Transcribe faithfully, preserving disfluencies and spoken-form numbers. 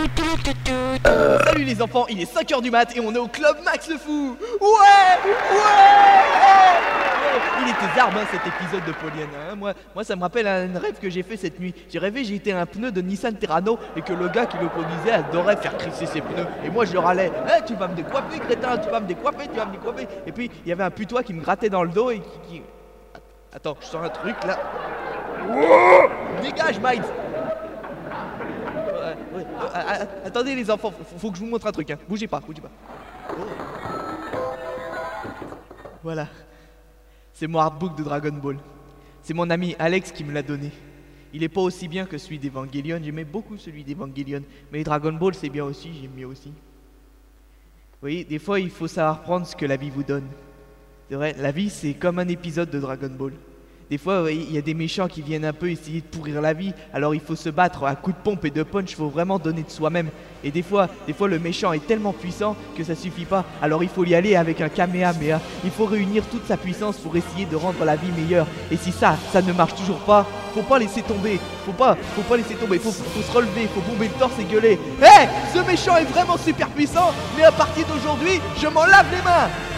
Euh... Salut les enfants, il est cinq heures du mat et on est au club Max le Fou. Ouais, ouais. Il était zarbe hein, cet épisode de Polienne hein. moi, moi ça me rappelle un rêve que j'ai fait cette nuit. J'ai rêvé j'étais un pneu de Nissan Terrano et que le gars qui le conduisait adorait faire crisser ses pneus. Et moi je le râlais, hey, tu vas me décoiffer crétin, tu vas me décoiffer, tu vas me décoiffer. Et puis il y avait un putois qui me grattait dans le dos et qui... qui... Attends, je sens un truc là. Oh, dégage Miles. Ouais, ouais. Euh, attendez les enfants, faut, faut que je vous montre un truc hein. Bougez pas, bougez pas. Oh. Voilà. C'est mon artbook de Dragon Ball. C'est mon ami Alex qui me l'a donné. Il est pas aussi bien que celui d'Evangelion, j'aimais beaucoup celui d'Evangelion. Mais Dragon Ball c'est bien aussi, j'aime mieux aussi. Vous voyez, des fois il faut savoir prendre ce que la vie vous donne. C'est vrai, la vie c'est comme un épisode de Dragon Ball. Des fois, oui, il y a des méchants qui viennent un peu essayer de pourrir la vie. Alors il faut se battre à coups de pompe et de punch, il faut vraiment donner de soi-même. Et des fois, des fois le méchant est tellement puissant que ça suffit pas. Alors il faut y aller avec un Kamehameha. Il faut réunir toute sa puissance pour essayer de rendre la vie meilleure. Et si ça, ça ne marche toujours pas, faut pas laisser tomber. Faut pas, faut pas laisser tomber, faut, faut se relever, faut bomber le torse et gueuler. Hé, hey, ce méchant est vraiment super puissant, mais à partir d'aujourd'hui, je m'en lave les mains.